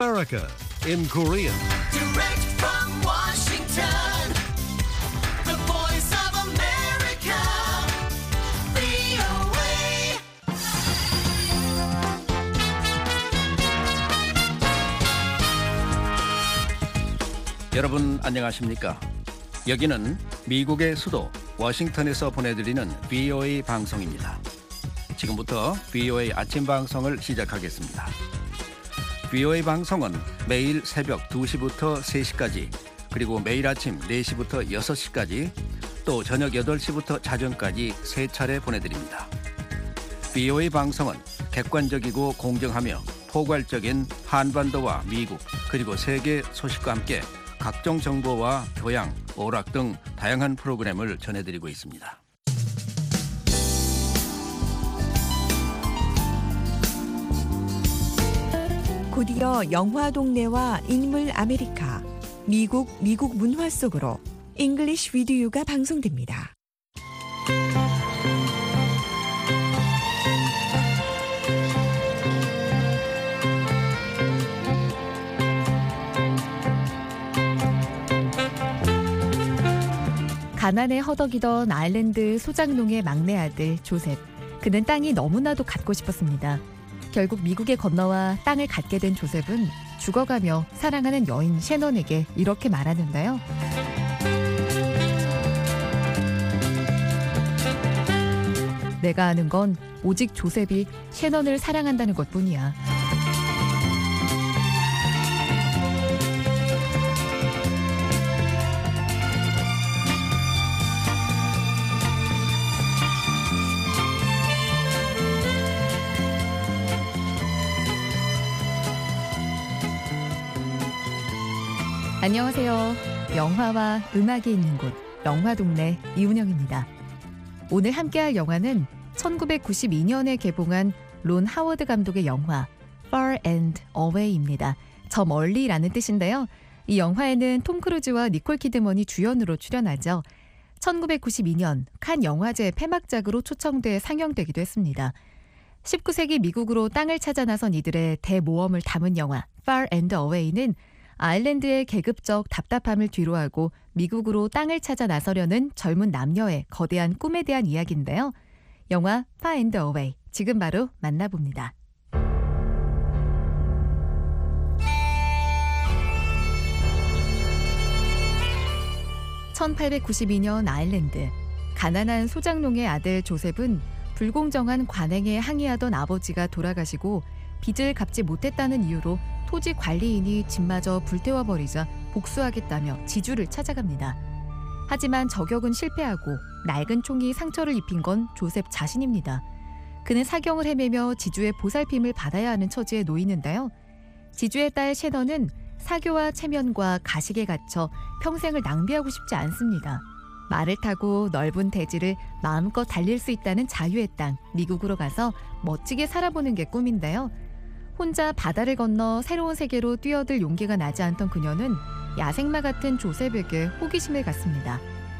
America in Korean. Direct from Washington, the voice of America, VOA. 여러분 안녕하십니까? 여기는 미국의 수도 워싱턴에서 보내드리는 VOA 방송입니다. 지금부터 VOA 아침 방송을 시작하겠습니다. VOA 방송은 매일 새벽 2시부터 3시까지, 그리고 매일 아침 4시부터 6시까지, 또 저녁 8시부터 자정까지 3차례 보내드립니다. VOA 방송은 객관적이고 공정하며 포괄적인 한반도와 미국, 그리고 세계 소식과 함께 각종 정보와 교양, 오락 등 다양한 프로그램을 전해드리고 있습니다. 곧이어 영화 동네와 인물 아메리카, 미국 문화 속으로 English with You가 방송됩니다. 가난에 허덕이던 아일랜드 소장농의 막내 아들 조셉. 그는 땅이 너무나도 갖고 싶었습니다. 결국 미국에 건너와 땅을 갖게 된 조셉은 죽어가며 사랑하는 여인 셰넌에게 이렇게 말하는데요. 내가 아는 건 오직 조셉이 셰넌을 사랑한다는 것뿐이야. 안녕하세요. 영화와 음악이 있는 곳, 영화동네 이은영입니다. 오늘 함께할 영화는 1992년에 개봉한 론 하워드 감독의 영화 Far and Away입니다. 저 멀리라는 뜻인데요. 이 영화에는 톰 크루즈와 니콜 키드먼이 주연으로 출연하죠. 1992년 칸 영화제 폐막작으로 초청돼 상영되기도 했습니다. 19세기 미국으로 땅을 찾아 나선 이들의 대모험을 담은 영화 Far and Away는 아일랜드의 계급적 답답함을 뒤로하고 미국으로 땅을 찾아 나서려는 젊은 남녀의 거대한 꿈에 대한 이야기인데요. 영화 Far and Away, 지금 바로 만나봅니다. (1892년) 아일랜드. 가난한 소장농의 아들 조셉은 불공정한 관행에 항의하던 아버지가 돌아가시고 빚을 갚지 못했다는 이유로 토지 관리인이 집마저 불태워버리자 복수하겠다며 지주를 찾아갑니다. 하지만 저격은 실패하고 낡은 총이 상처를 입힌 건 조셉 자신입니다. 그는 사경을 헤매며 지주의 보살핌을 받아야 하는 처지에 놓이는데요. 지주의 딸 셰넌은 사교와 체면과 가식에 갇혀 평생을 낭비하고 싶지 않습니다. 말을 타고 넓은 대지를 마음껏 달릴 수 있다는 자유의 땅, 미국으로 가서 멋지게 살아보는 게 꿈인데요. 혼자 바다를 건너 새로운 세계로 뛰어들 용기가 나지 않던 그녀는 야생마 같은 조셉에게 호기심을 갖습니다.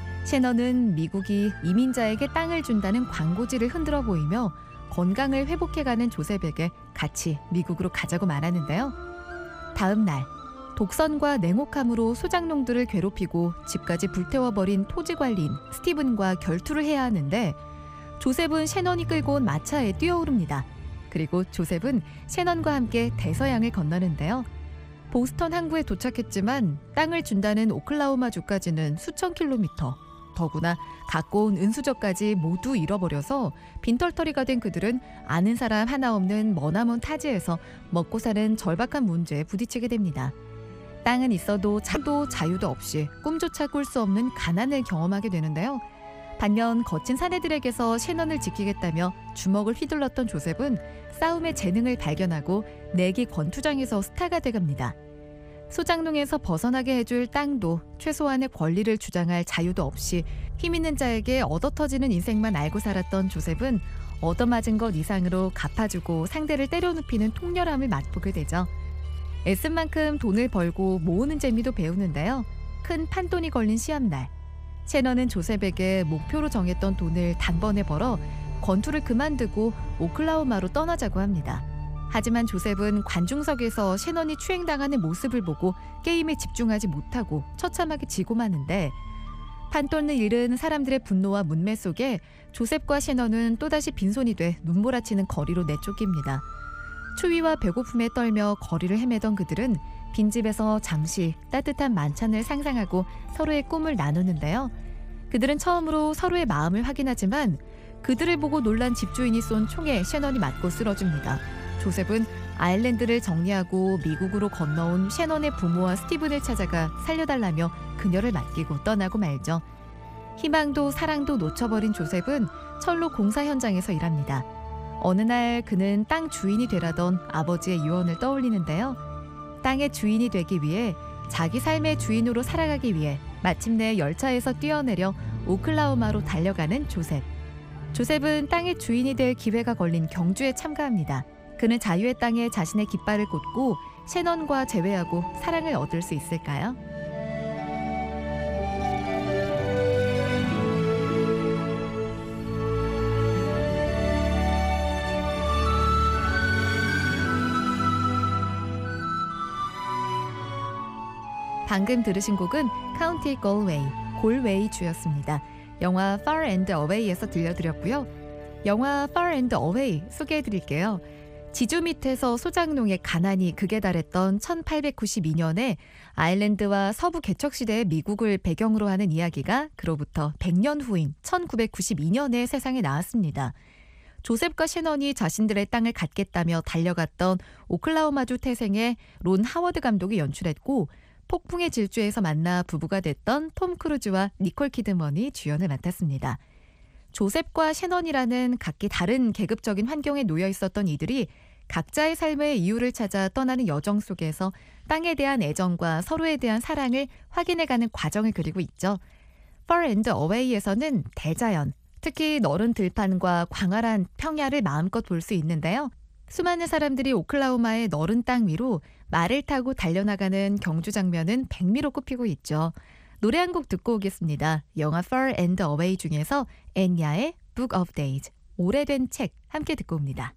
셰넌은 미국이 이민자에게 땅을 준다는 광고지를 흔들어 보이며 건강을 회복해가는 조셉에게 같이 미국으로 가자고 말하는데요. 다음 날, 독선과 냉혹함으로 소장농들을 괴롭히고 집까지 불태워버린 토지관리인 스티븐과 결투를 해야 하는데 조셉은 셰넌이 끌고 온 마차에 뛰어오릅니다. 그리고 조셉은 셰넌과 함께 대서양을 건너는데요. 보스턴 항구에 도착했지만 땅을 준다는 오클라호마주까지는 수천 킬로미터, 더구나 갖고 온 은수저까지 모두 잃어버려서 빈털터리가 된 그들은 아는 사람 하나 없는 머나먼 타지에서 먹고 사는 절박한 문제에 부딪히게 됩니다. 땅은 있어도 차도 자유도 없이 꿈조차 꿀 수 없는 가난을 경험하게 되는데요. 반면 거친 사내들에게서 셰넌을 지키겠다며 주먹을 휘둘렀던 조셉은 싸움의 재능을 발견하고 내기 권투장에서 스타가 돼갑니다. 소장농에서 벗어나게 해줄 땅도 최소한의 권리를 주장할 자유도 없이 힘있는 자에게 얻어터지는 인생만 알고 살았던 조셉은 얻어맞은 것 이상으로 갚아주고 상대를 때려눕히는 통렬함을 맛보게 되죠. 애쓴 만큼 돈을 벌고 모으는 재미도 배우는데요. 큰 판돈이 걸린 시합날, 셰넌은 조셉에게 목표로 정했던 돈을 단번에 벌어 권투를 그만두고 오클라호마로 떠나자고 합니다. 하지만 조셉은 관중석에서 셰넌이 추행당하는 모습을 보고 게임에 집중하지 못하고 처참하게 지고 마는데 판돈을 잃은 사람들의 분노와 문매 속에 조셉과 셰넌은 또다시 빈손이 돼 눈몰아치는 거리로 내쫓깁니다. 추위와 배고픔에 떨며 거리를 헤매던 그들은 빈집에서 잠시 따뜻한 만찬을 상상하고 서로의 꿈을 나누는데요. 그들은 처음으로 서로의 마음을 확인하지만 그들을 보고 놀란 집주인이 쏜 총에 셰넌이 맞고 쓰러집니다. 조셉은 아일랜드를 정리하고 미국으로 건너온 셰넌의 부모와 스티븐을 찾아가 살려달라며 그녀를 맡기고 떠나고 말죠. 희망도 사랑도 놓쳐버린 조셉은 철로 공사 현장에서 일합니다. 어느 날 그는 땅 주인이 되라던 아버지의 유언을 떠올리는데요. 땅의 주인이 되기 위해 자기 삶의 주인으로 살아가기 위해 마침내 열차에서 뛰어내려 오클라호마로 달려가는 조셉. 조셉은 땅의 주인이 될 기회가 걸린 경주에 참가합니다. 그는 자유의 땅에 자신의 깃발을 꽂고 셰넌과 재회하고 사랑을 얻을 수 있을까요? 방금 들으신 곡은 카운티 골웨이, 골웨이 주였습니다. 영화 Far and Away에서 들려드렸고요. 영화 Far and Away 소개해드릴게요. 지주 밑에서 소작농의 가난이 극에 달했던 1892년에 아일랜드와 서부 개척시대의 미국을 배경으로 하는 이야기가 그로부터 100년 후인 1992년에 세상에 나왔습니다. 조셉과 셰넌이 자신들의 땅을 갖겠다며 달려갔던 오클라호마주 태생의 론 하워드 감독이 연출했고 폭풍의 질주에서 만나 부부가 됐던 톰 크루즈와 니콜 키드먼이 주연을 맡았습니다. 조셉과 셰넌이라는 각기 다른 계급적인 환경에 놓여 있었던 이들이 각자의 삶의 이유를 찾아 떠나는 여정 속에서 땅에 대한 애정과 서로에 대한 사랑을 확인해가는 과정을 그리고 있죠. Far and Away에서는 대자연, 특히 너른 들판과 광활한 평야를 마음껏 볼 수 있는데요. 수많은 사람들이 오클라호마의 너른 땅 위로 말을 타고 달려나가는 경주 장면은 백미로 꼽히고 있죠. 노래 한 곡 듣고 오겠습니다. 영화 Far and Away 중에서 엔야의 Book of Days, 오래된 책 함께 듣고 옵니다.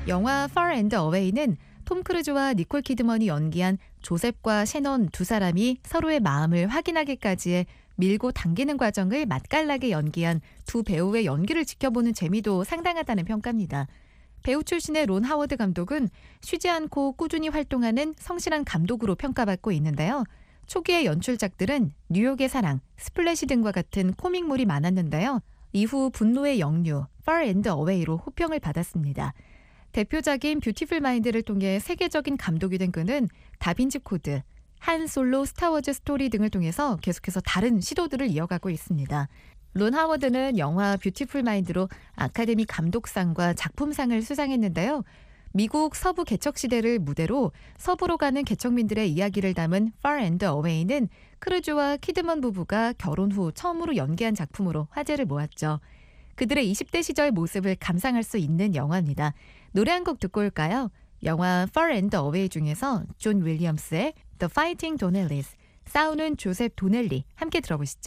영화 Far and Away는 톰 크루즈와 니콜 키드먼이 연기한 조셉과 셰넌 두 사람이 서로의 마음을 확인하기까지의 밀고 당기는 과정을 맛깔나게 연기한 두 배우의 연기를 지켜보는 재미도 상당하다는 평가입니다. 배우 출신의 론 하워드 감독은 쉬지 않고 꾸준히 활동하는 성실한 감독으로 평가받고 있는데요. 초기의 연출작들은 뉴욕의 사랑, 스플래시 등과 같은 코믹물이 많았는데요. 이후 분노의 역류, Far and Away로 호평을 받았습니다. 대표작인 뷰티풀 마인드를 통해 세계적인 감독이 된 그는 다빈치 코드, 한 솔로, 스타워즈 스토리 등을 통해서 계속해서 다른 시도들을 이어가고 있습니다. 론 하워드는 영화 뷰티풀 마인드로 아카데미 감독상과 작품상을 수상했는데요. 미국 서부 개척 시대를 무대로 서부로 가는 개척민들의 이야기를 담은 Far and Away는 크루즈와 키드먼 부부가 결혼 후 처음으로 연기한 작품으로 화제를 모았죠. 그들의 20대 시절 모습을 감상할 수 있는 영화입니다. 노래 한 곡 듣고 올까요? 영화 Far and Away 중에서 존 윌리엄스의 The Fighting Donnellys, 싸우는 조셉 도넬리 함께 들어보시죠.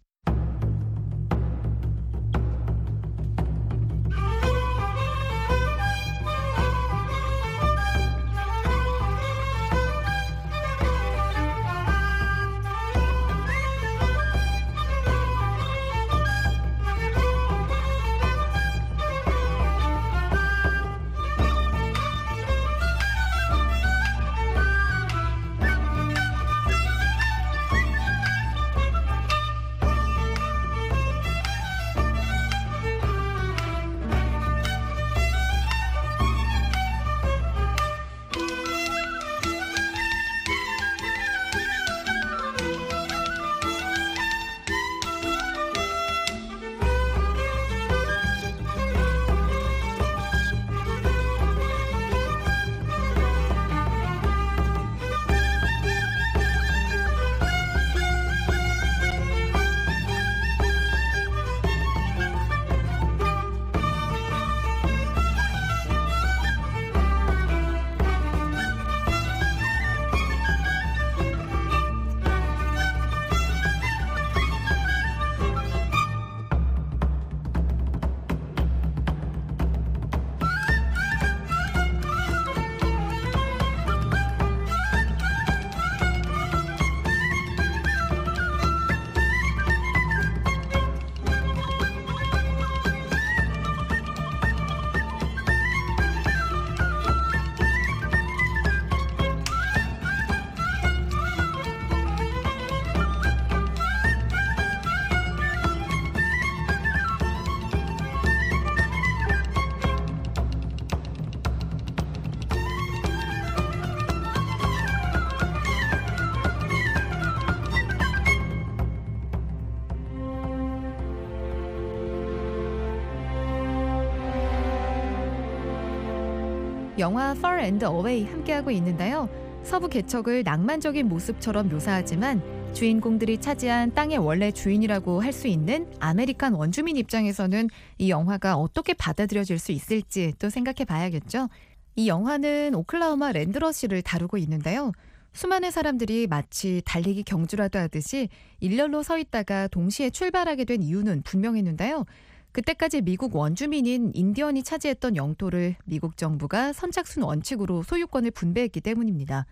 영화 Far and Away 함께하고 있는데요. 서부 개척을 낭만적인 모습처럼 묘사하지만 주인공들이 차지한 땅의 원래 주인이라고 할 수 있는 아메리칸 원주민 입장에서는 이 영화가 어떻게 받아들여질 수 있을지 또 생각해 봐야겠죠. 이 영화는 오클라호마 랜드러시를 다루고 있는데요. 수많은 사람들이 마치 달리기 경주라도 하듯이 일렬로 서 있다가 동시에 출발하게 된 이유는 분명했는데요. 그때까지 미국 원주민인 인디언이 차지했던 영토를 미국 정부가 선착순 원칙으로 소유권을 분배했기 때문입니다.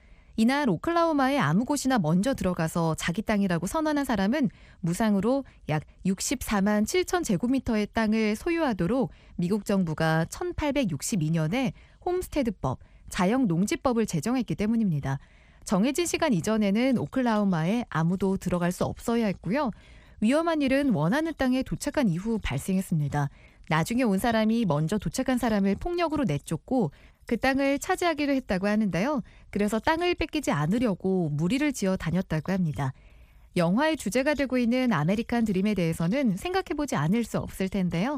이날 오클라호마의 아무 곳이나 먼저 들어가서 자기 땅이라고 선언한 사람은 무상으로 약 64만 7천 제곱미터의 땅을 소유하도록 미국 정부가 1862년에 홈스테드법, 자영농지법을 제정했기 때문입니다. 정해진 시간 이전에는 오클라호마에 아무도 들어갈 수 없어야 했고요. 위험한 일은 원하는 땅에 도착한 이후 발생했습니다. 나중에 온 사람이 먼저 도착한 사람을 폭력으로 내쫓고 그 땅을 차지하기도 했다고 하는데요. 그래서 땅을 뺏기지 않으려고 무리를 지어 다녔다고 합니다. 영화의 주제가 되고 있는 아메리칸 드림에 대해서는 생각해보지 않을 수 없을 텐데요.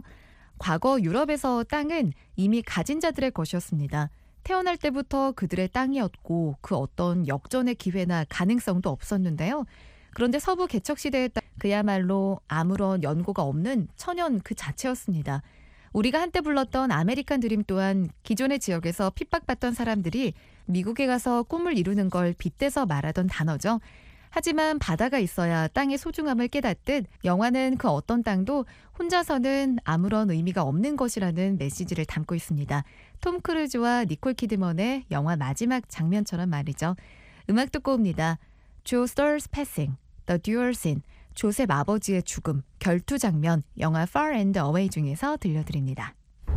과거 유럽에서 땅은 이미 가진 자들의 것이었습니다. 태어날 때부터 그들의 땅이었고 그 어떤 역전의 기회나 가능성도 없었는데요. 그런데 서부 개척 시대의 땅 그야말로 아무런 연고가 없는 천연 그 자체였습니다. 우리가 한때 불렀던 아메리칸 드림 또한 기존의 지역에서 핍박받던 사람들이 미국에 가서 꿈을 이루는 걸 빗대서 말하던 단어죠. 하지만 바다가 있어야 땅의 소중함을 깨닫듯 영화는 그 어떤 땅도 혼자서는 아무런 의미가 없는 것이라는 메시지를 담고 있습니다. 톰 크루즈와 니콜 키드먼의 영화 마지막 장면처럼 말이죠. 음악 듣고 옵니다. 조 스터스 패싱, The Dual Scene, 조셉 아버지의 죽음, 결투 장면, 영화 Far and Away 중에서 들려드립니다.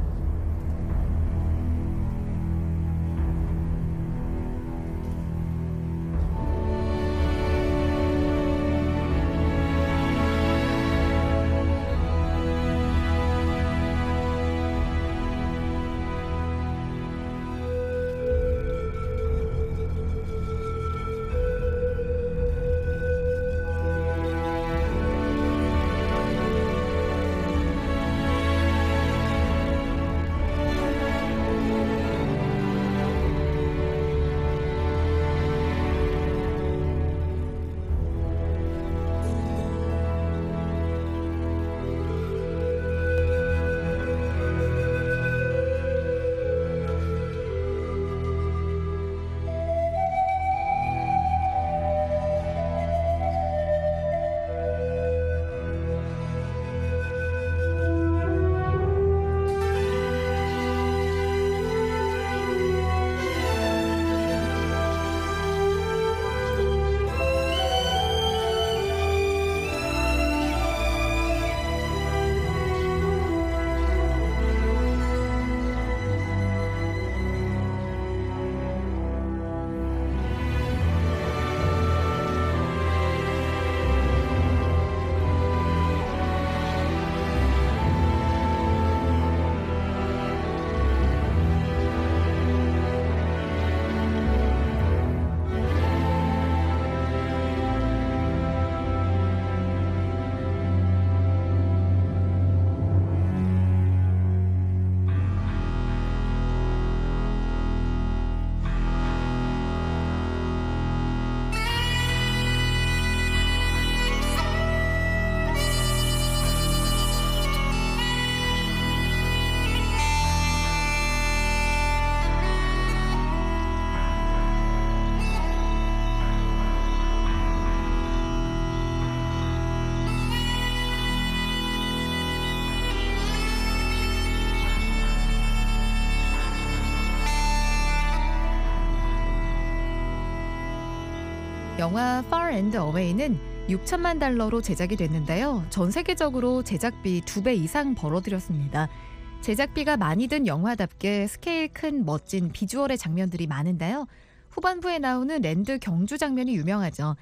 영화 Far and Away는 6천만 달러로 제작이 됐는데요. 전 세계적으로 제작비 2배 이상 벌어들였습니다. 제작비가 많이 든 영화답게 스케일 큰 멋진 비주얼의 장면들이 많은데요. 후반부에 나오는 랜드 경주 장면이 유명하죠.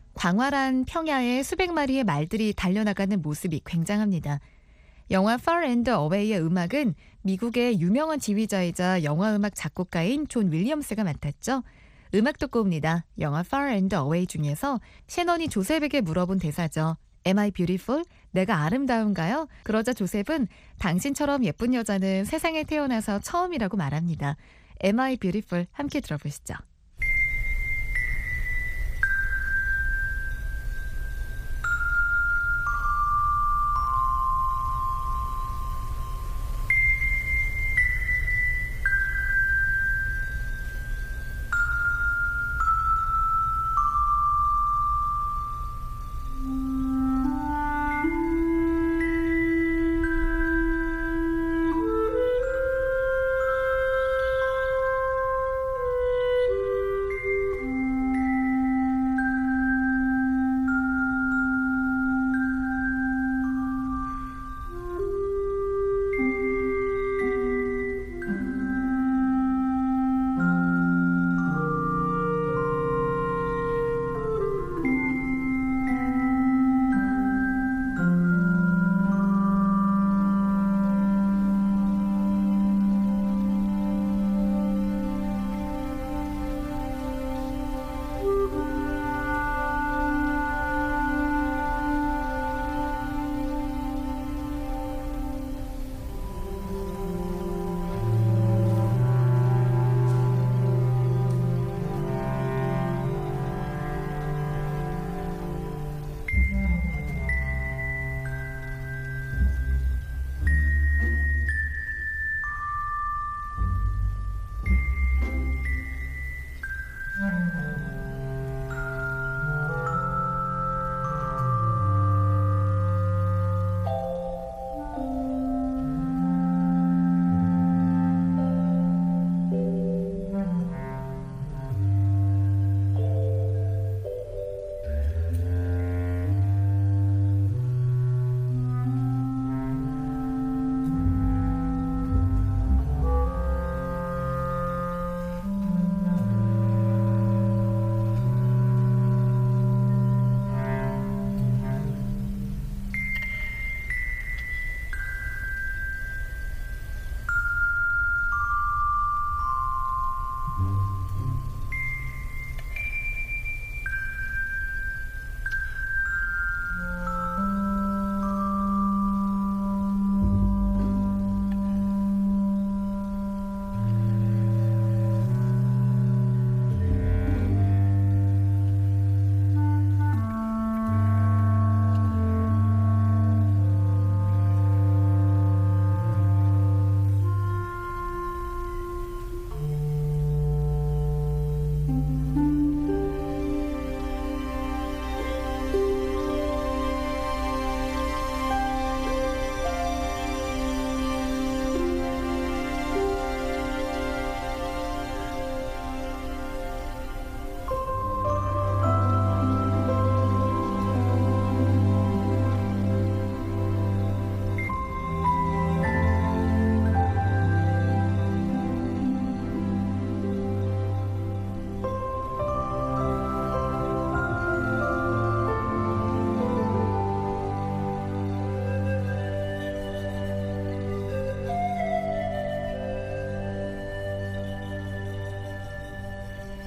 광활한 평야에 수백 마리의 말들이 달려나가는 모습이 굉장합니다. 영화 Far and Away의 음악은 미국의 유명한 지휘자이자 영화음악 작곡가인 존 윌리엄스가 맡았죠. 음악 듣고 옵니다. 영화 Far and Away 중에서 셰넌이 조셉에게 물어본 대사죠. Am I beautiful? 내가 아름다운가요? 그러자 조셉은 당신처럼 예쁜 여자는 세상에 태어나서 처음이라고 말합니다. Am I beautiful? 함께 들어보시죠.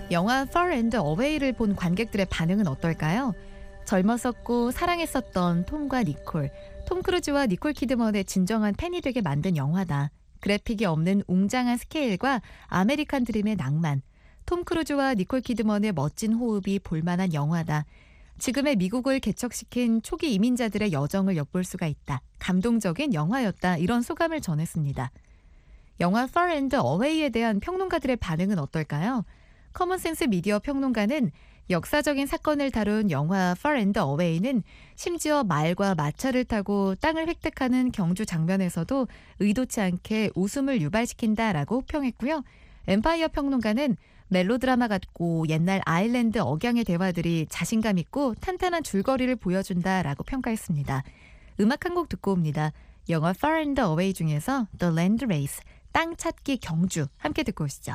영화 Far and Away를 본 관객들의 반응은 어떨까요? 젊었었고 사랑했었던 톰과 니콜, 톰 크루즈와 니콜 키드먼의 진정한 팬이 되게 만든 영화다. 그래픽이 없는 웅장한 스케일과 아메리칸 드림의 낭만, 톰 크루즈와 니콜 키드먼의 멋진 호흡이 볼만한 영화다. 지금의 미국을 개척시킨 초기 이민자들의 여정을 엿볼 수가 있다. 감동적인 영화였다. 이런 소감을 전했습니다. 영화 Far and Away에 대한 평론가들의 반응은 어떨까요? 커먼센스 미디어 평론가는 역사적인 사건을 다룬 영화 Far and Away는 심지어 말과 마차를 타고 땅을 획득하는 경주 장면에서도 의도치 않게 웃음을 유발시킨다라고 평했고요. 엠파이어 평론가는 멜로드라마 같고 옛날 아일랜드 억양의 대화들이 자신감 있고 탄탄한 줄거리를 보여준다라고 평가했습니다. 음악 한 곡 듣고 옵니다. 영화 Far and Away 중에서 The Land Race, 땅 찾기 경주 함께 듣고 오시죠.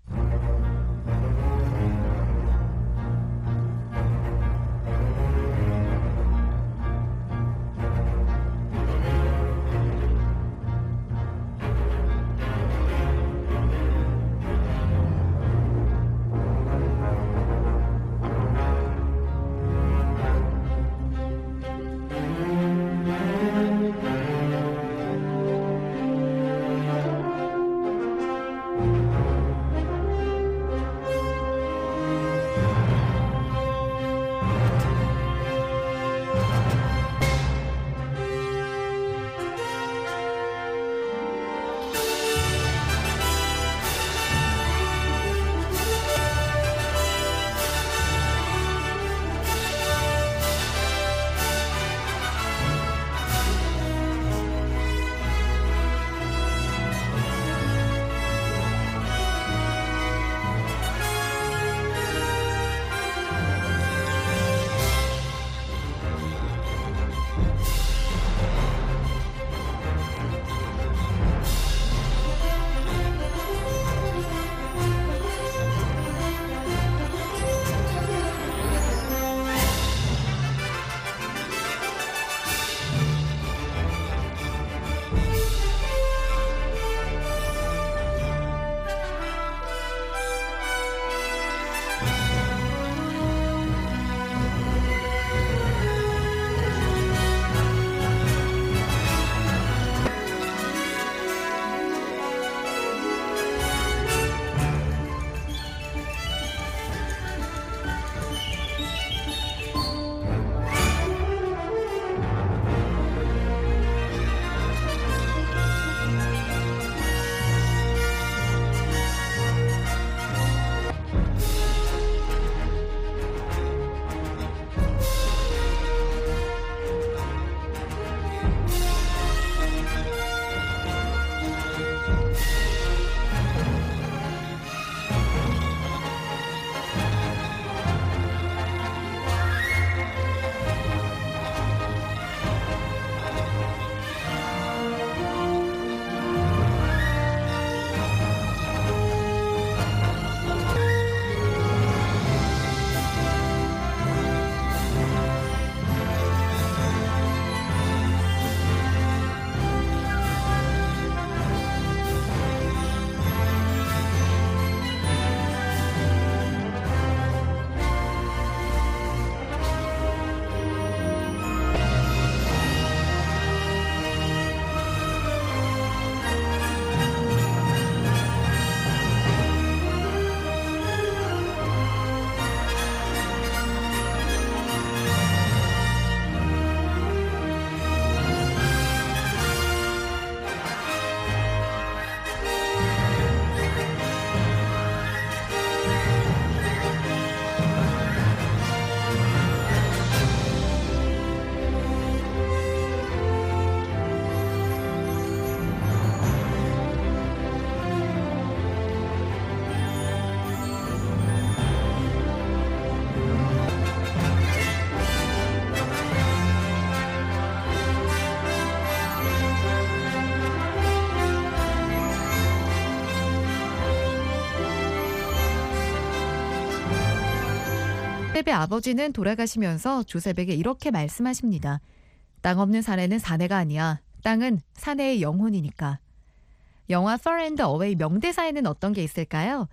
조셉의 아버지는 돌아가시면서 조셉에게 이렇게 말씀하십니다. 땅 없는 사내는 사내가 아니야. 땅은 사내의 영혼이니까. 영화 Far and Away 명대사에는 어떤 게 있을까요?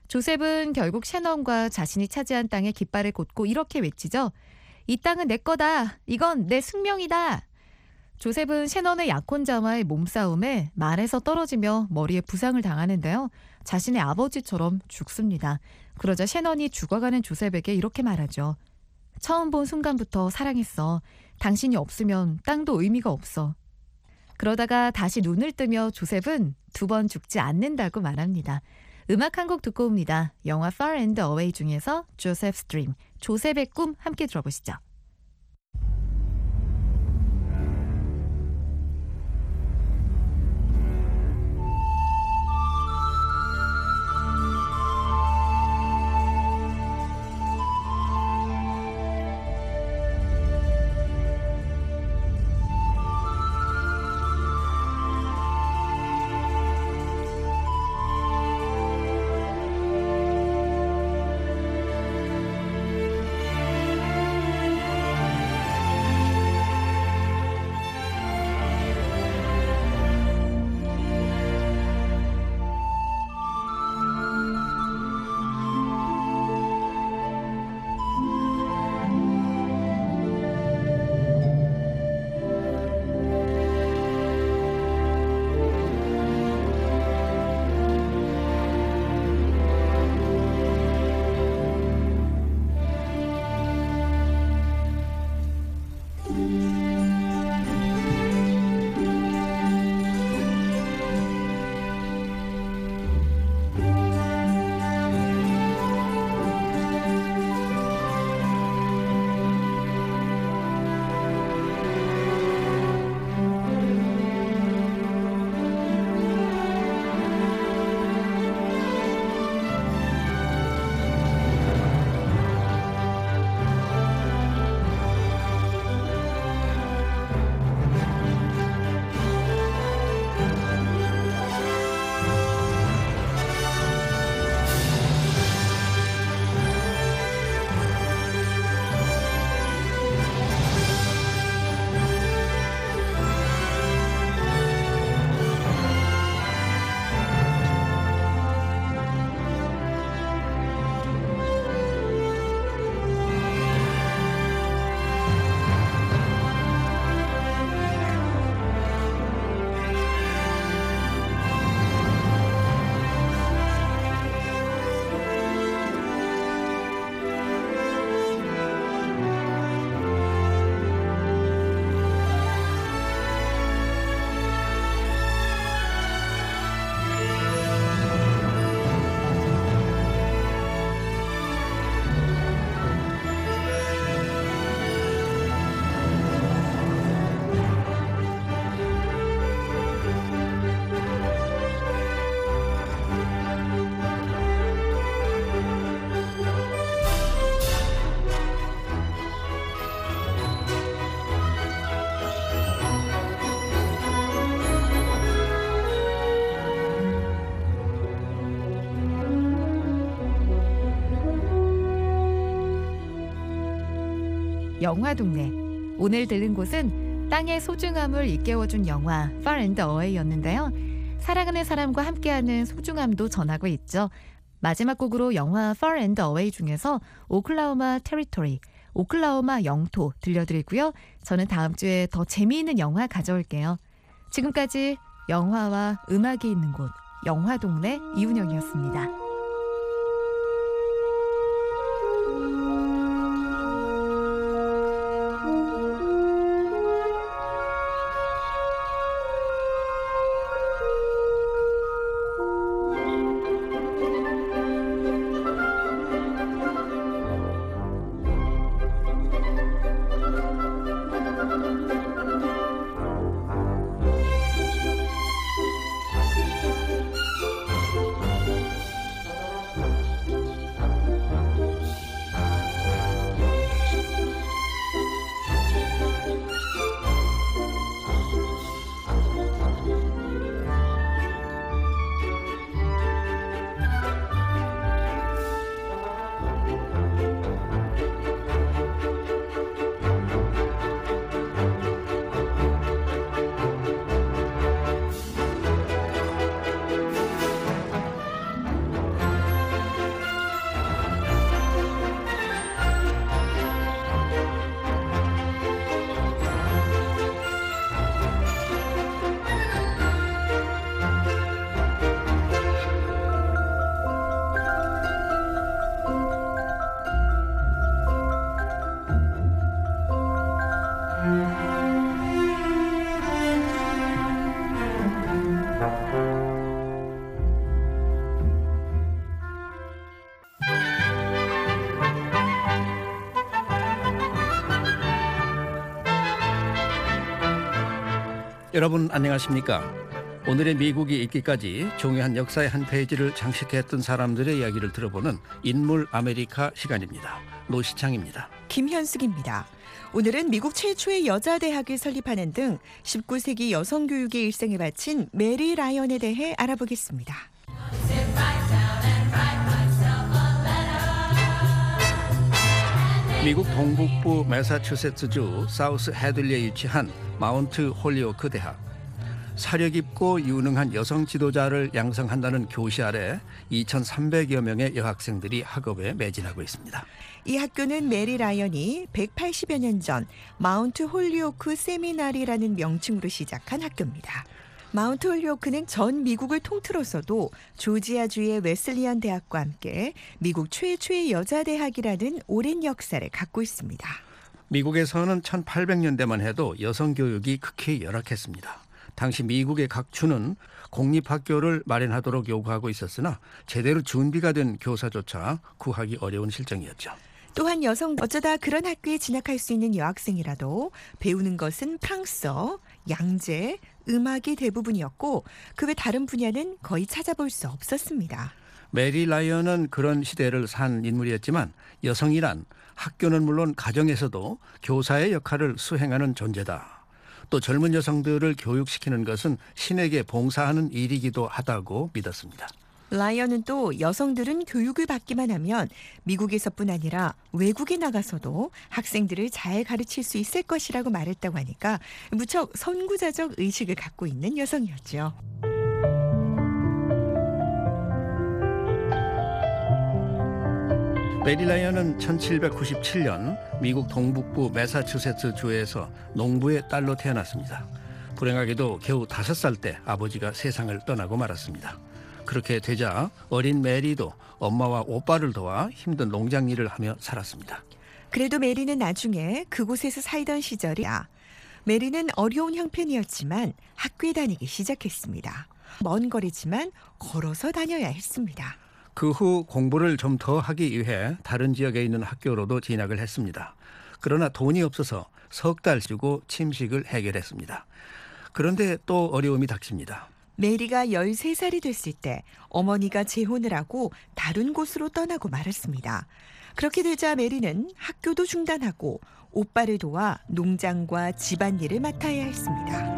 조셉은 결국 셰넌과 자신이 차지한 땅에 깃발을 꽂고 이렇게 외치죠. 이 땅은 내 거다. 이건 내 숙명이다. 조셉은 셰넌의 약혼자와의 몸싸움에 말에서 떨어지며 머리에 부상을 당하는데요. 자신의 아버지처럼 죽습니다. 그러자 셰넌이 죽어가는 조셉에게 이렇게 말하죠. 처음 본 순간부터 사랑했어. 당신이 없으면 땅도 의미가 없어. 그러다가 다시 눈을 뜨며 조셉은 2번 죽지 않는다고 말합니다. 음악 한 곡 듣고 옵니다. 영화 Far and Away 중에서 Joseph's Dream, 조셉의 꿈 함께 들어보시죠. 영화동네. 오늘 들른 곳은 땅의 소중함을 일깨워준 영화 Far and Away였는데요. 사랑하는 사람과 함께하는 소중함도 전하고 있죠. 마지막 곡으로 영화 Far and Away 중에서 오클라호마 테리토리, 오클라호마 영토 들려드리고요. 저는 다음 주에 더 재미있는 영화 가져올게요. 지금까지 영화와 음악이 있는 곳, 영화동네 이운영이었습니다. 여러분 안녕하십니까? 오늘의 미국이 있기까지 중요한 역사의 한 페이지를 장식했던 사람들의 이야기를 들어보는 인물 아메리카 시간입니다. 노시창입니다. 김현숙입니다. 오늘은 미국 최초의 여자 대학을 설립하는 등 19세기 여성 교육의 일생을 바친 메리 라이언에 대해 알아보겠습니다. 미국 동북부 매사추세츠주 사우스 헤들리에 위치한 마운트 홀리오크 대학. 사려 깊고 유능한 여성 지도자를 양성한다는 교시 아래 2,300여 명의 여학생들이 학업에 매진하고 있습니다. 이 학교는 메리 라이언이 180여 년 전 마운트 홀리오크 세미나리라는 명칭으로 시작한 학교입니다. 마운트 홀리오크는 전 미국을 통틀어서도 조지아주의 웨슬리안 대학과 함께 미국 최초의 여자 대학이라는 오랜 역사를 갖고 있습니다. 미국에서는 1800년대만 해도 여성 교육이 극히 열악했습니다. 당시 미국의 각 주는 공립학교를 마련하도록 요구하고 있었으나 제대로 준비가 된 교사조차 구하기 어려운 실정이었죠. 또한 여성 어쩌다 그런 학교에 진학할 수 있는 여학생이라도 배우는 것은 프랑스어, 양재, 음악이 대부분이었고 그 외 다른 분야는 거의 찾아볼 수 없었습니다. 메리 라이언은 그런 시대를 산 인물이었지만 여성이란 학교는 물론 가정에서도 교사의 역할을 수행하는 존재다. 또 젊은 여성들을 교육시키는 것은 신에게 봉사하는 일이기도 하다고 믿었습니다. 라이언은 또 여성들은 교육을 받기만 하면 미국에서뿐 아니라 외국에 나가서도 학생들을 잘 가르칠 수 있을 것이라고 말했다고 하니까 무척 선구자적 의식을 갖고 있는 여성이었죠. 메리 라이언은 1797년 미국 동북부 매사추세츠 주에서 농부의 딸로 태어났습니다. 불행하게도 겨우 5살 때 아버지가 세상을 떠나고 말았습니다. 그렇게 되자 어린 메리도 엄마와 오빠를 도와 힘든 농장 일을 하며 살았습니다. 그래도 메리는 나중에 그곳에서 살던 시절이야. 메리는 어려운 형편이었지만 학교에 다니기 시작했습니다. 먼 거리지만 걸어서 다녀야 했습니다. 그 후 공부를 좀 더 하기 위해 다른 지역에 있는 학교로도 진학을 했습니다. 그러나 돈이 없어서 석 달 주고 침식을 해결했습니다. 그런데 또 어려움이 닥칩니다. 메리가 13살이 됐을 때 어머니가 재혼을 하고 다른 곳으로 떠나고 말았습니다. 그렇게 되자 메리는 학교도 중단하고 오빠를 도와 농장과 집안일을 맡아야 했습니다.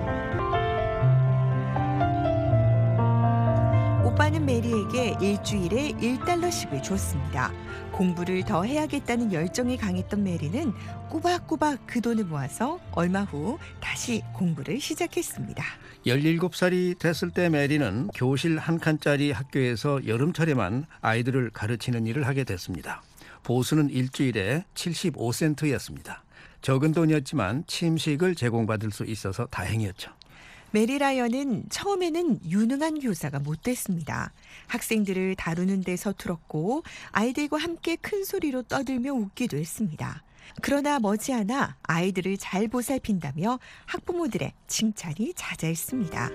오빠는 메리에게 일주일에 $1씩을 줬습니다. 공부를 더 해야겠다는 열정이 강했던 메리는 꼬박꼬박 그 돈을 모아서 얼마 후 다시 공부를 시작했습니다. 17살이 됐을 때 메리는 교실 한 칸짜리 학교에서 여름철에만 아이들을 가르치는 일을 하게 됐습니다. 보수는 일주일에 75센트였습니다. 적은 돈이었지만 침식을 제공받을 수 있어서 다행이었죠. 메리 라이언은 처음에는 유능한 교사가 못 됐습니다. 학생들을 다루는 데 서툴었고 아이들과 함께 큰 소리로 떠들며 웃기도 했습니다. 그러나 머지않아 아이들을 잘 보살핀다며 학부모들의 칭찬이 자자했습니다.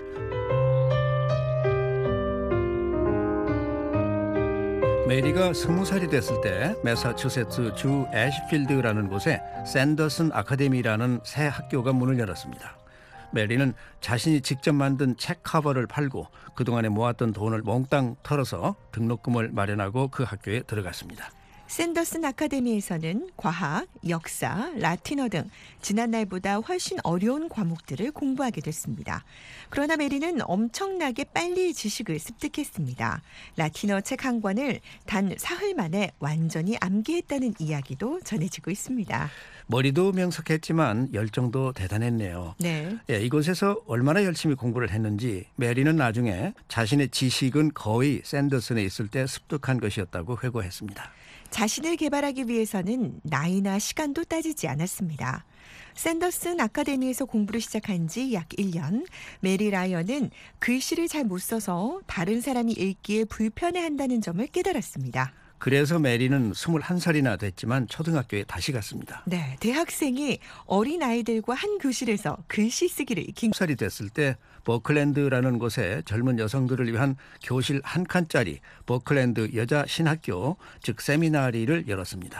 메리가 20살이 됐을 때 매사추세츠 주 애쉬필드라는 곳에 샌더슨 아카데미라는 새 학교가 문을 열었습니다. 메리는 자신이 직접 만든 책 커버를 팔고 그동안에 모았던 돈을 몽땅 털어서 등록금을 마련하고 그 학교에 들어갔습니다. 샌더슨 아카데미에서는 과학, 역사, 라틴어 등 지난날보다 훨씬 어려운 과목들을 공부하게 됐습니다. 그러나 메리는 엄청나게 빨리 지식을 습득했습니다. 라틴어 책 한 권을 단 사흘 만에 완전히 암기했다는 이야기도 전해지고 있습니다. 머리도 명석했지만 열정도 대단했네요. 네. 이곳에서 얼마나 열심히 공부를 했는지 메리는 나중에 자신의 지식은 거의 샌더슨에 있을 때 습득한 것이었다고 회고했습니다. 자신을 개발하기 위해서는 나이나 시간도 따지지 않았습니다. 샌더슨 아카데미에서 공부를 시작한 지 약 1년, 메리 라이언은 글씨를 잘 못 써서 다른 사람이 읽기에 불편해한다는 점을 깨달았습니다. 그래서 메리는 21살이나 됐지만 초등학교에 다시 갔습니다. 네, 대학생이 어린 아이들과 한 교실에서 글씨 쓰기를 익힌 10살이 됐을 때 버클랜드라는 곳에 젊은 여성들을 위한 교실 한 칸짜리 버클랜드 여자 신학교, 즉 세미나리를 열었습니다.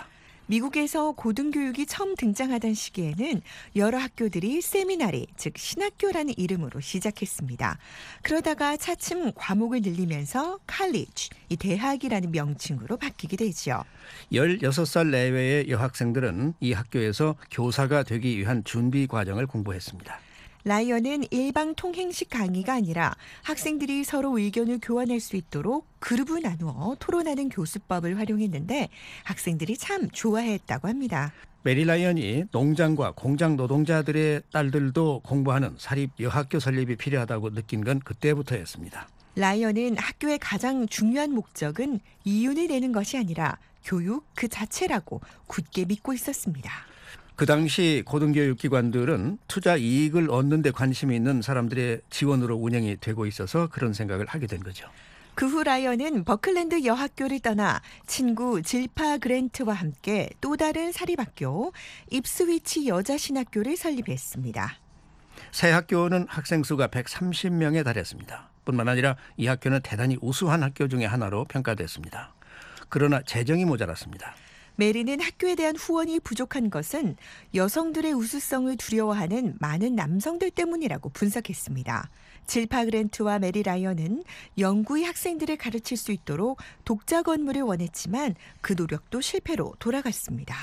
미국에서 고등교육이 처음 등장하던 시기에는 여러 학교들이 세미나리, 즉 신학교라는 이름으로 시작했습니다. 그러다가 차츰 과목을 늘리면서 칼리지, 이 대학이라는 명칭으로 바뀌게 되죠. 16살 내외의 여학생들은 이 학교에서 교사가 되기 위한 준비 과정을 공부했습니다. 라이언은 일방 통행식 강의가 아니라 학생들이 서로 의견을 교환할 수 있도록 그룹을 나누어 토론하는 교수법을 활용했는데 학생들이 참 좋아했다고 합니다. 메리 라이언이 농장과 공장 노동자들의 딸들도 공부하는 사립 여학교 설립이 필요하다고 느낀 건 그때부터였습니다. 라이언은 학교의 가장 중요한 목적은 이윤을 내는 것이 아니라 교육 그 자체라고 굳게 믿고 있었습니다. 그 당시 고등교육기관들은 투자 이익을 얻는 데 관심이 있는 사람들의 지원으로 운영이 되고 있어서 그런 생각을 하게 된 거죠. 그 후 라이언은 버클랜드 여학교를 떠나 친구 질파 그랜트와 함께 또 다른 사립학교 입스위치 여자신학교를 설립했습니다. 새 학교는 학생 수가 130명에 달했습니다. 뿐만 아니라 이 학교는 대단히 우수한 학교 중에 하나로 평가됐습니다. 그러나 재정이 모자랐습니다. 메리는 학교에 대한 후원이 부족한 것은 여성들의 우수성을 두려워하는 많은 남성들 때문이라고 분석했습니다. 질파 그랜트와 메리 라이언은 영구히 학생들을 가르칠 수 있도록 독자 건물을 원했지만 그 노력도 실패로 돌아갔습니다.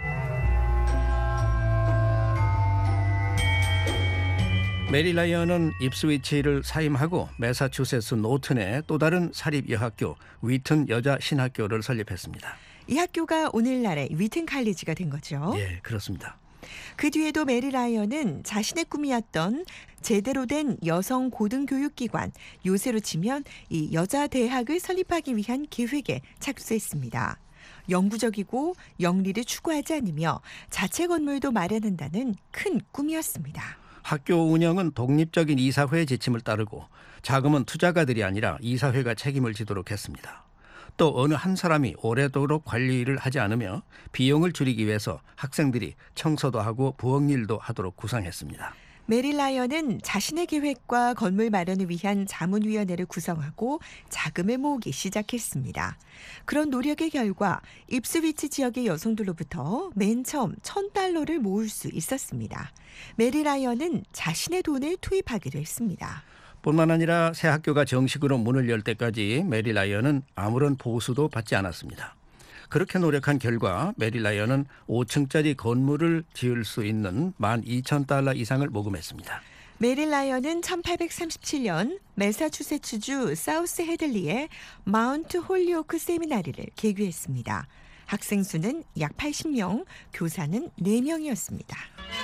메리 라이언은 입스위치를 사임하고 매사추세츠 노튼의 또 다른 사립여학교 위튼 여자신학교를 설립했습니다. 이 학교가 오늘날의 위튼 칼리지가 된 거죠. 예, 그렇습니다. 그 뒤에도 메리 라이언은 자신의 꿈이었던 제대로 된 여성 고등교육기관, 요새로 치면 이 여자 대학을 설립하기 위한 계획에 착수했습니다. 영구적이고 영리를 추구하지 않으며 자체 건물도 마련한다는 큰 꿈이었습니다. 학교 운영은 독립적인 이사회의 지침을 따르고 자금은 투자가들이 아니라 이사회가 책임을 지도록 했습니다. 또 어느 한 사람이 오래도록 관리를 하지 않으며 비용을 줄이기 위해서 학생들이 청소도 하고 부엌일도 하도록 구상했습니다. 메리 라이언은 자신의 계획과 건물 마련을 위한 자문위원회를 구성하고 자금을 모으기 시작했습니다. 그런 노력의 결과 입스위치 지역의 여성들로부터 맨 처음 $1,000를 모을 수 있었습니다. 메리 라이언은 자신의 돈을 투입하기로 했습니다. 뿐만 아니라 새 학교가 정식으로 문을 열 때까지 메리 라이언은 아무런 보수도 받지 않았습니다. 그렇게 노력한 결과 메리 라이언은 5층짜리 건물을 지을 수 있는 $12,000 이상을 모금했습니다. 메리 라이언은 1837년 매사추세츠주 사우스 헤들리의 마운트 홀리오크 세미나리를 개교했습니다. 학생 수는 약 80명, 교사는 4명이었습니다.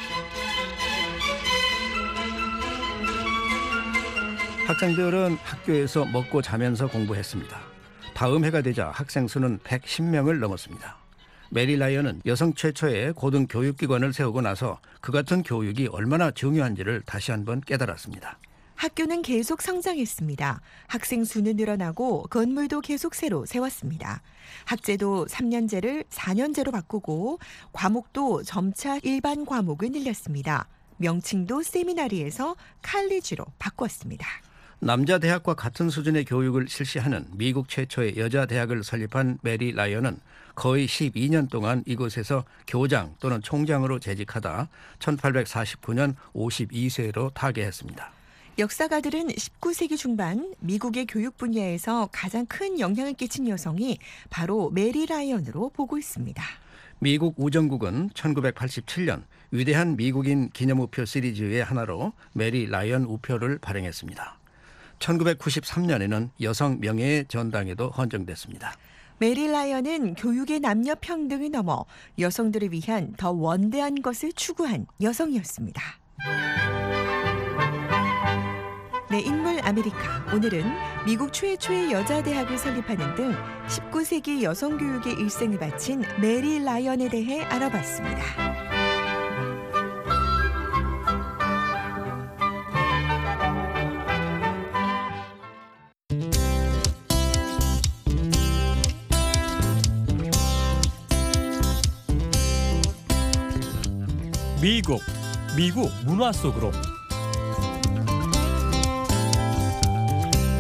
학생들은 학교에서 먹고 자면서 공부했습니다. 다음 해가 되자 학생 수는 110명을 넘었습니다. 메리 라이언은 여성 최초의 고등교육기관을 세우고 나서 그 같은 교육이 얼마나 중요한지를 다시 한번 깨달았습니다. 학교는 계속 성장했습니다. 학생 수는 늘어나고 건물도 계속 새로 세웠습니다. 학제도 3년제를 4년제로 바꾸고 과목도 점차 일반 과목을 늘렸습니다. 명칭도 세미나리에서 칼리지로 바꿨습니다. 남자 대학과 같은 수준의 교육을 실시하는 미국 최초의 여자 대학을 설립한 메리 라이언은 거의 12년 동안 이곳에서 교장 또는 총장으로 재직하다 1849년 52세로 타계했습니다. 역사가들은 19세기 중반 미국의 교육 분야에서 가장 큰 영향을 끼친 여성이 바로 메리 라이언으로 보고 있습니다. 미국 우정국은 1987년 위대한 미국인 기념우표 시리즈의 하나로 메리 라이언 우표를 발행했습니다. 1993년에는 여성 명예의 전당에도 헌정됐습니다. 메리 라이언은 교육의 남녀 평등을 넘어 여성들을 위한 더 원대한 것을 추구한 여성이었습니다. 네, 인물 아메리카. 오늘은 미국 최초의 여자 대학을 설립하는 등 19세기 여성 교육의 일생을 바친 메리 라이언에 대해 알아봤습니다. 미국 문화 속으로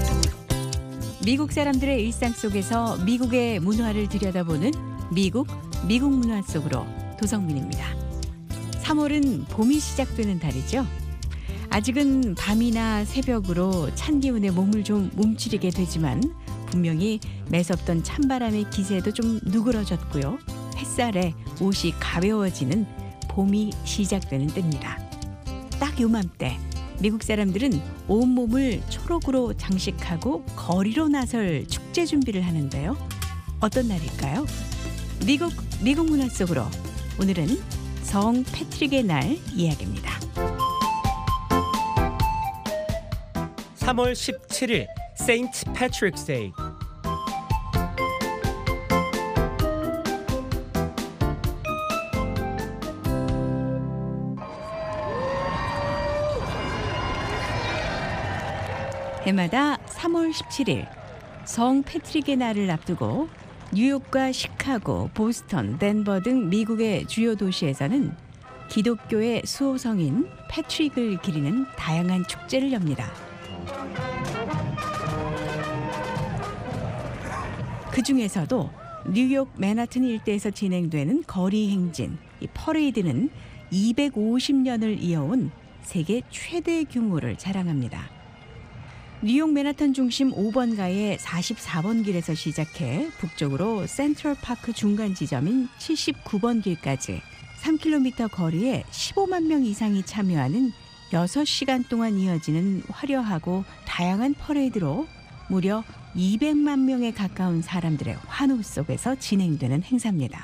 미국 사람들의 일상 속에서 미국의 문화를 들여다보는 미국 미국 문화 속으로 도성민입니다. 3월은 봄이 시작되는 달이죠. 아직은 밤이나 새벽으로 찬 기운에 몸을 좀 움츠리게 되지만 분명히 매섭던 찬바람의 기세도 좀 누그러졌고요. 햇살에 옷이 가벼워지는 봄이 시작되는 때입니다. 딱 요맘때 미국 사람들은 온몸을 초록으로 장식하고 거리로 나설 축제 준비를 하는데요. 어떤 날일까요? 미국 문화 속으로 오늘은 성 패트릭의 날 이야기입니다. 3월 17일 세인트 패트릭스 데이. 해마다 3월 17일 성 패트릭의 날을 앞두고 뉴욕과 시카고, 보스턴, 덴버 등 미국의 주요 도시에서는 기독교의 수호성인 패트릭을 기리는 다양한 축제를 엽니다. 그 중에서도 뉴욕 맨하튼 일대에서 진행되는 거리 행진, 이 퍼레이드는 250년을 이어온 세계 최대 규모를 자랑합니다. 뉴욕 맨하탄 중심 5번가의 44번 길에서 시작해 북쪽으로 센트럴파크 중간 지점인 79번 길까지 3km 거리에 15만 명 이상이 참여하는 6시간 동안 이어지는 화려하고 다양한 퍼레이드로 무려 200만 명에 가까운 사람들의 환호 속에서 진행되는 행사입니다.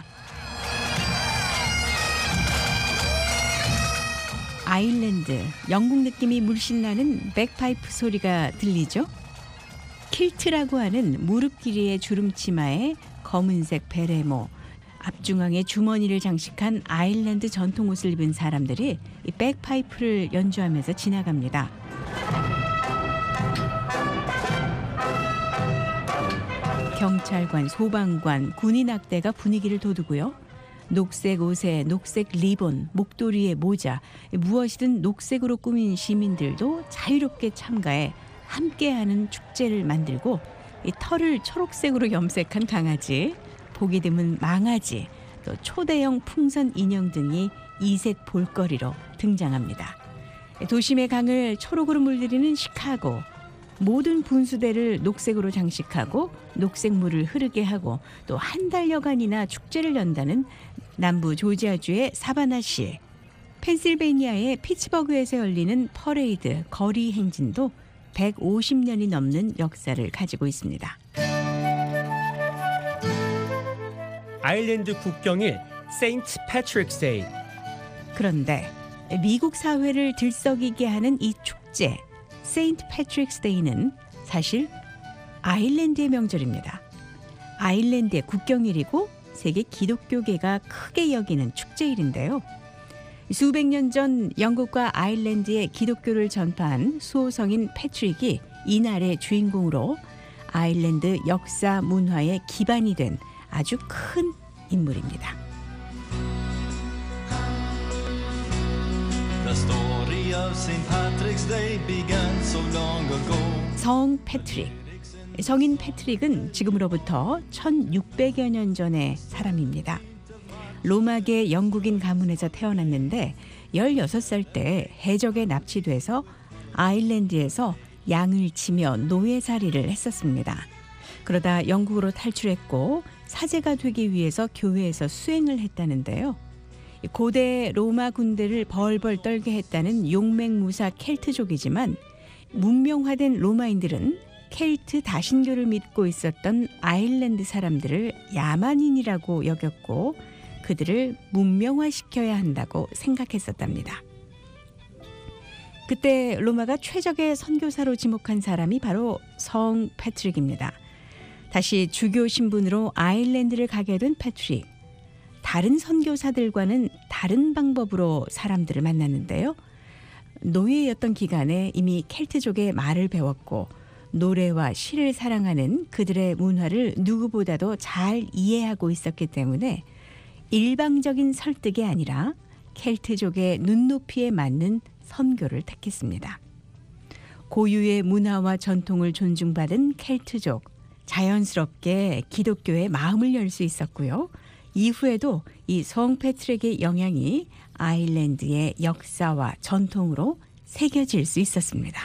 아일랜드, 영국 느낌이 물씬 나는 백파이프 소리가 들리죠? 킬트라고 하는 무릎 길이의 주름치마에 검은색 베레모, 앞중앙에 주머니를 장식한 아일랜드 전통 옷을 입은 사람들이 이 백파이프를 연주하면서 지나갑니다. 경찰관, 소방관, 군인 악대가 분위기를 돋우고요. 녹색 옷에 녹색 리본, 목도리에 모자, 무엇이든 녹색으로 꾸민 시민들도 자유롭게 참가해 함께하는 축제를 만들고 이 털을 초록색으로 염색한 강아지, 보기 드문 망아지, 또 초대형 풍선 인형 등이 이색 볼거리로 등장합니다. 도심의 강을 초록으로 물들이는 시카고, 모든 분수대를 녹색으로 장식하고 녹색물을 흐르게 하고 또 한 달여간이나 축제를 연다는 남부 조지아주의 사바나시, 펜실베이니아의 피츠버그에서 열리는 퍼레이드 거리 행진도 150년이 넘는 역사를 가지고 있습니다. 아일랜드 국경일 세인트 패트릭스 데이. 그런데 미국 사회를 들썩이게 하는 이 축제 세인트 패트릭스 데이는 사실 아일랜드의 명절입니다. 아일랜드의 국경일이고 세계 기독교계가 크게 여기는 축제일인데요. 수백 년 전 영국과 아일랜드의 기독교를 전파한 수호성인 패트릭이 이날의 주인공으로 아일랜드 역사 문화의 기반이 된 아주 큰 인물입니다. The story of St. Patrick's Day began so long ago. 성 패트릭. 성인 패트릭은 지금으로부터 1600여 년 전의 사람입니다. 로마계 영국인 가문에서 태어났는데 16살 때 해적에 납치돼서 아일랜드에서 양을 치며 노예살이를 했었습니다. 그러다 영국으로 탈출했고 사제가 되기 위해서 교회에서 수행을 했다는데요. 고대 로마 군대를 벌벌 떨게 했다는 용맹무사 켈트족이지만 문명화된 로마인들은 켈트 다신교를 믿고 있었던 아일랜드 사람들을 야만인이라고 여겼고 그들을 문명화시켜야 한다고 생각했었답니다. 그때 로마가 최적의 선교사로 지목한 사람이 바로 성 패트릭입니다. 다시 주교 신분으로 아일랜드를 가게 된 패트릭. 다른 선교사들과는 다른 방법으로 사람들을 만났는데요. 노예였던 기간에 이미 켈트족의 말을 배웠고 노래와 시를 사랑하는 그들의 문화를 누구보다도 잘 이해하고 있었기 때문에 일방적인 설득이 아니라 켈트족의 눈높이에 맞는 선교를 택했습니다. 고유의 문화와 전통을 존중받은 켈트족, 자연스럽게 기독교에 마음을 열 수 있었고요. 이후에도 이 성 패트릭의 영향이 아일랜드의 역사와 전통으로 새겨질 수 있었습니다.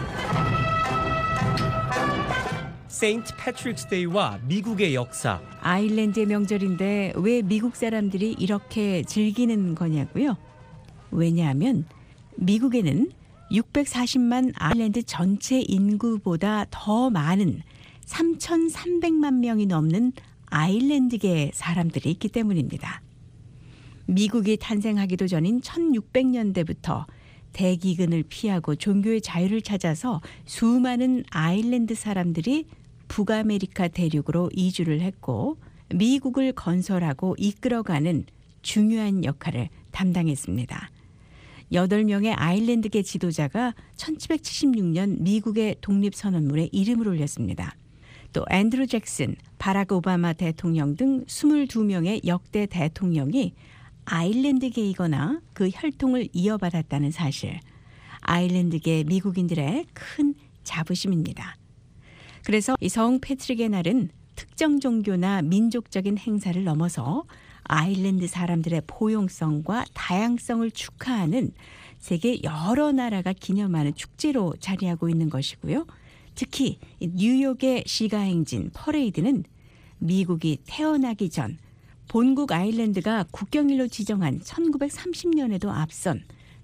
세인트 패트릭스 데이와 미국의 역사. 아일랜드의 명절인데 왜 미국 사람들이 이렇게 즐기는 거냐고요? 왜냐하면 미국에는 640만 아일랜드 전체 인구보다 더 많은 3,300만 명이 넘는 아일랜드계 사람들이 있기 때문입니다. 미국이 탄생하기도 전인 1600년대부터 대기근을 피하고 종교의 자유를 찾아서 수많은 아일랜드 사람들이 북아메리카 대륙으로 이주를 했고 미국을 건설하고 이끌어가는 중요한 역할을 담당했습니다. 8명의 아일랜드계 지도자가 1776년 미국의 독립선언문에 이름을 올렸습니다. 또 앤드루 잭슨, 바락 오바마 대통령 등 22명의 역대 대통령이 아일랜드계이거나 그 혈통을 이어받았다는 사실, 아일랜드계 미국인들의 큰 자부심입니다. 그래서 이 성 패트릭의 날은 특정 종교나 민족적인 행사를 넘어서 아일랜드 사람들의 포용성과 다양성을 축하하는 세계 여러 나라가 기념하는 축제로 자리하고 있는 것이고요. 특히 뉴욕의 시가행진 퍼레이드는 미국이 태어나기 전 본국 아일랜드가 국경일로 지정한 1930년에도 앞선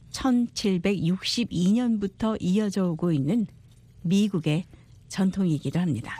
1762년부터 이어져 오고 있는 미국의 전통이기도 합니다.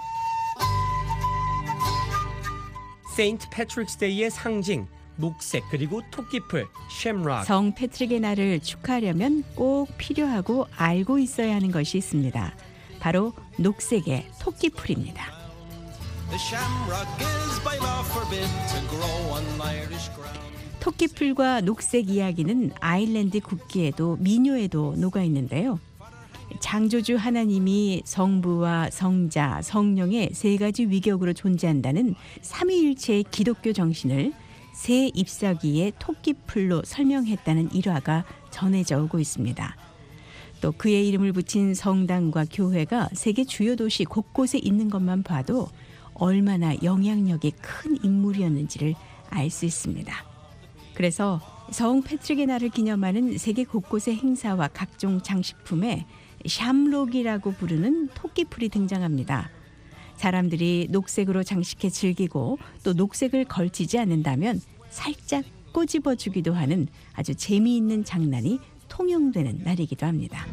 세인트 패트릭스 데이의 상징, 녹색 그리고 토끼풀, 샘락. 성 패트릭의 날을 축하하려면 꼭 필요하고 알고 있어야 하는 것이 있습니다. 바로 녹색의 토끼풀입니다. The shamrock is by law forbid to grow on Irish ground. 토끼풀과 녹색 이야기는 아일랜드 국기에도 민요에도 녹아 있는데요. 창조주 하나님이 성부와 성자, 성령의 세 가지 위격으로 존재한다는 삼위일체의 기독교 정신을 새 잎사귀의 토끼풀로 설명했다는 일화가 전해져 오고 있습니다. 또 그의 이름을 붙인 성당과 교회가 세계 주요 도시 곳곳에 있는 것만 봐도 얼마나 영향력이 큰 인물이었는지를 알 수 있습니다. 그래서 성 패트릭의 날을 기념하는 세계 곳곳의 행사와 각종 장식품에 샴록이라고 부르는 토끼풀이 등장합니다. 사람들이 녹색으로 장식해 즐기고 또 녹색을 걸치지 않는다면 살짝 꼬집어주기도 하는 아주 재미있는 장난이 통용되는 날이기도 합니다.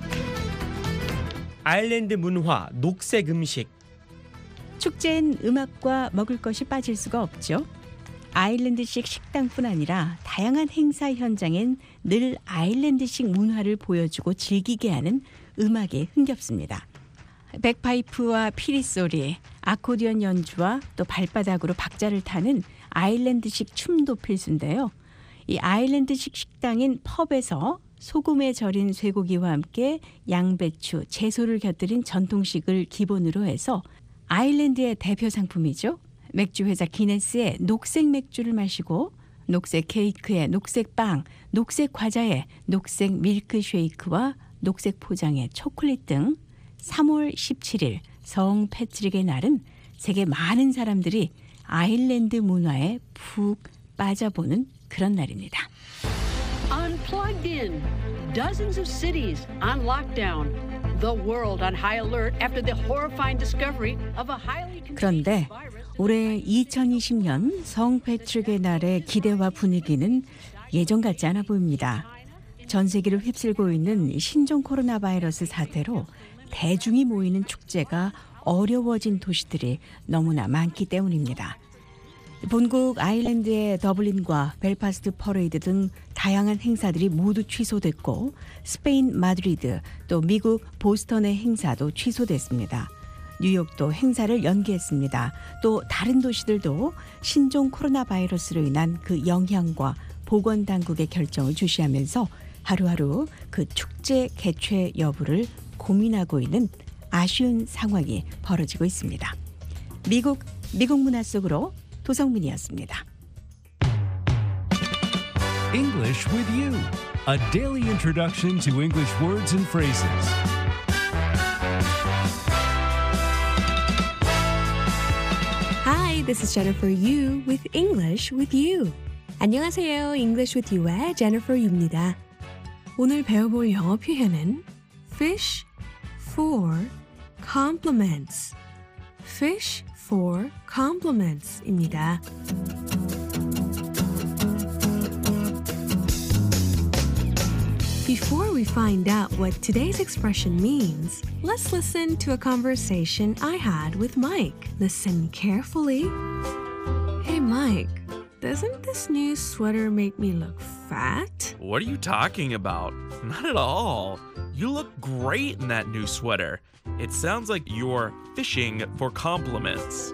아일랜드 문화, 녹색 음식. 축제엔 음악과 먹을 것이 빠질 수가 없죠. 아일랜드식 식당뿐 아니라 다양한 행사 현장엔 늘 아일랜드식 문화를 보여주고 즐기게 하는 음악이 흥겹습니다. 백파이프와 피리소리, 아코디언 연주와 또 발바닥으로 박자를 타는 아일랜드식 춤도 필수인데요. 이 아일랜드식 식당인 펍에서 소금에 절인 쇠고기와 함께 양배추, 채소를 곁들인 전통식을 기본으로 해서 아일랜드의 대표 상품이죠. 맥주 회사 기네스의 녹색 맥주를 마시고 녹색 케이크에 녹색 빵, 녹색 과자에 녹색 밀크쉐이크와 녹색 포장의 초콜릿 등 3월 17일 성 패트릭의 날은 세계 많은 사람들이 아일랜드 문화에 푹 빠져보는 그런 날입니다. Unplugged in. Dozens of cities on lockdown. The world on high alert after the horrifying discovery of a highly 그런데 contagious virus. 올해 2020년 성 패트릭의 날의 기대와 분위기는 예전 같지 않아 보입니다. 전 세계를 휩쓸고 있는 신종 코로나 바이러스 사태로 대중이 모이는 축제가 어려워진 도시들이 너무나 많기 때문입니다. 본국 아일랜드의 더블린과 벨파스트 퍼레이드 등 다양한 행사들이 모두 취소됐고 스페인 마드리드 또 미국 보스턴의 행사도 취소됐습니다. 뉴욕도 행사를 연기했습니다. 또 다른 도시들도 신종 코로나 바이러스로 인한 그 영향과 보건당국의 결정을 주시하면서 하루하루 그 축제 개최 여부를 고민하고 있는 아쉬운 상황이 벌어지고 있습니다. 미국 문화 속으로 도성민이었습니다. English with you, a daily introduction to English words and phrases. Hi, this is Jennifer Yu with English with You. 안녕하세요. English with You의 Jennifer Yu입니다. 오늘 배워볼 영어 표현은 fish for compliments. fish for compliments입니다. Before we find out what today's expression means, let's listen to a conversation I had with Mike. Listen carefully. Hey Mike, doesn't this new sweater make me look fat? What are you talking about? Not at all. You look great in that new sweater. It sounds like you're fishing for compliments.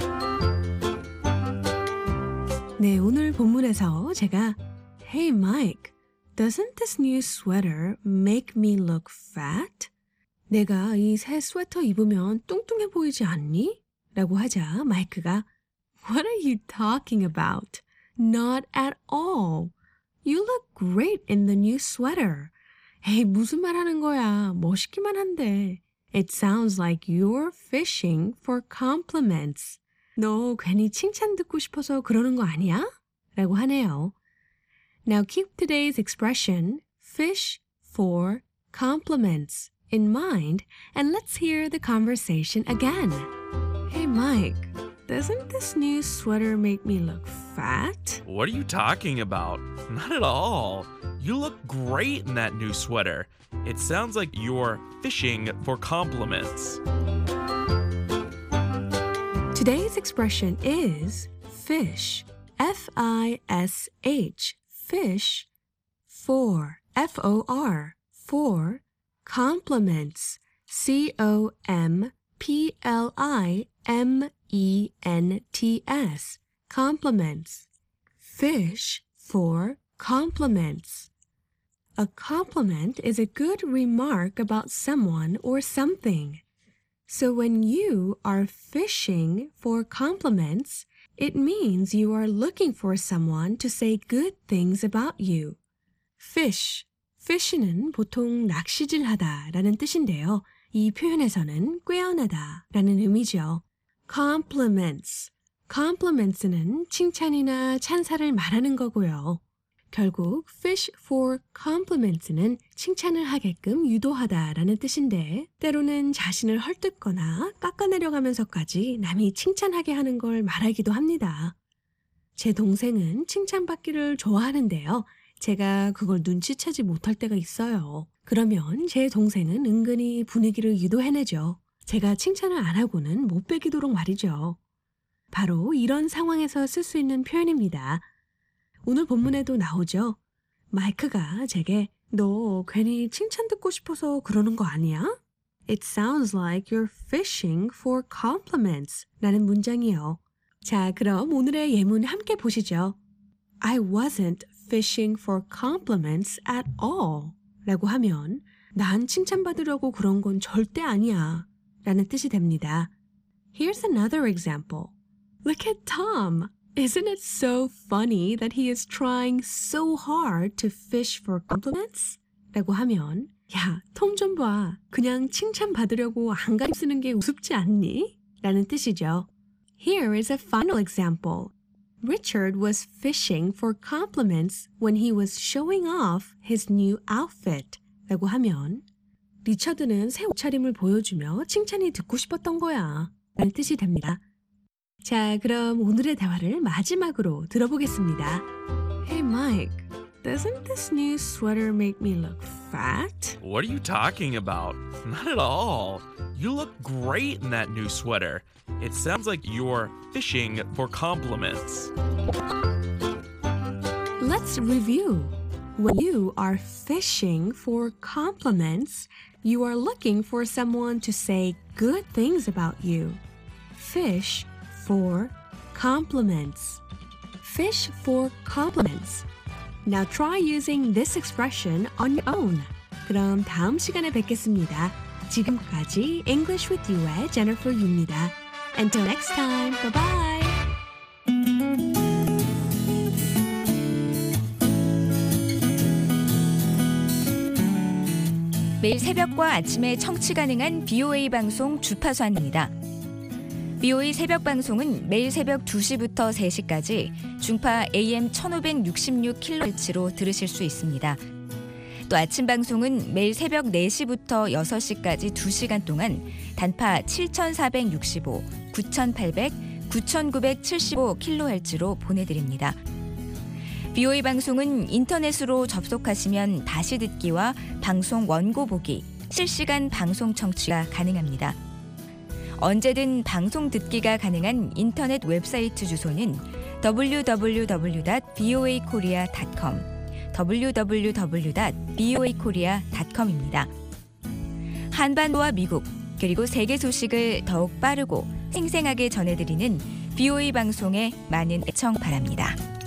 네, 오늘 본문에서 제가 Hey Mike, doesn't this new sweater make me look fat? 내가 이 새 스웨터 입으면 뚱뚱해 보이지 않니? 라고 하자 마이크가 What are you talking about? Not at all. You look great in the new sweater. 에이, 무슨 말 하는 거야. 멋있기만 한데. It sounds like you're fishing for compliments. 너 괜히 칭찬 듣고 싶어서 그러는 거 아니야? 라고 하네요. Now keep today's expression, fish for compliments, in mind, and let's hear the conversation again. Hey Mike, doesn't this new sweater make me look fat? What are you talking about? Not at all. You look great in that new sweater. It sounds like you're fishing for compliments. Today's expression is fish, F-I-S-H, fish, for, F-O-R, for, compliments, C-O-M-P-L-I-M-E-N-T-S, compliments. Fish for compliments. A compliment is a good remark about someone or something. So when you are fishing for compliments, it means you are looking for someone to say good things about you. Fish. fish는 보통 낚시질하다 라는 뜻인데요. 이 표현에서는 꿰어내다 라는 의미죠. Compliments. compliments는 칭찬이나 찬사를 말하는 거고요. 결국 fish for compliments는 칭찬을 하게끔 유도하다 라는 뜻인데 때로는 자신을 헐뜯거나 깎아내려가면서까지 남이 칭찬하게 하는 걸 말하기도 합니다. 제 동생은 칭찬받기를 좋아하는데요. 제가 그걸 눈치채지 못할 때가 있어요. 그러면 제 동생은 은근히 분위기를 유도해내죠. 제가 칭찬을 안 하고는 못 베기도록 말이죠. 바로 이런 상황에서 쓸 수 있는 표현입니다. 오늘 본문에도 나오죠. 마이크가 제게 너 괜히 칭찬 듣고 싶어서 그러는 거 아니야? It sounds like you're fishing for compliments 라는 문장이요. 자, 그럼 오늘의 예문 함께 보시죠. I wasn't fishing for compliments at all 라고 하면 난 칭찬받으려고 그런 건 절대 아니야 라는 뜻이 됩니다. Here's another example. Look at Tom. Isn't it so funny that he is trying so hard to fish for compliments? 라고 하면 야, 톰 좀 봐. 그냥 칭찬받으려고 안간힘 쓰는 게 우습지 않니? 라는 뜻이죠. Here is a final example. Richard was fishing for compliments when he was showing off his new outfit. 라고 하면 리처드는 새 옷차림을 보여주며 칭찬이 듣고 싶었던 거야. 라는 뜻이 됩니다. 자, 그럼 오늘의 대화를 마지막으로 들어보겠습니다. Hey Mike, doesn't this new sweater make me look fat? What are you talking about? Not at all. You look great in that new sweater. It sounds like you're fishing for compliments. Let's review. When you are fishing for compliments, you are looking for someone to say good things about you. Fish for compliments. Fish for compliments. Now try using this expression on your own. 그럼 다음 시간에 뵙겠습니다. 지금까지 English with You의 Jennifer Yu입니다. Until next time, bye-bye. 매일 새벽과 아침에 청취 가능한 BOA 방송 주파수 안내입니다. BOE 새벽 방송은 매일 새벽 2시부터 3시까지 중파 AM 1566kHz로 들으실 수 있습니다. 또 아침 방송은 매일 새벽 4시부터 6시까지 2시간 동안 단파 7465, 9800, 9975kHz로 보내드립니다. BOE 방송은 인터넷으로 접속하시면 다시 듣기와 방송 원고 보기, 실시간 방송 청취가 가능합니다. 언제든 방송 듣기가 가능한 인터넷 웹사이트 주소는 www.boakorea.com, www.boakorea.com입니다. 한반도와 미국 그리고 세계 소식을 더욱 빠르고 생생하게 전해드리는 BOE 방송에 많은 애청 바랍니다.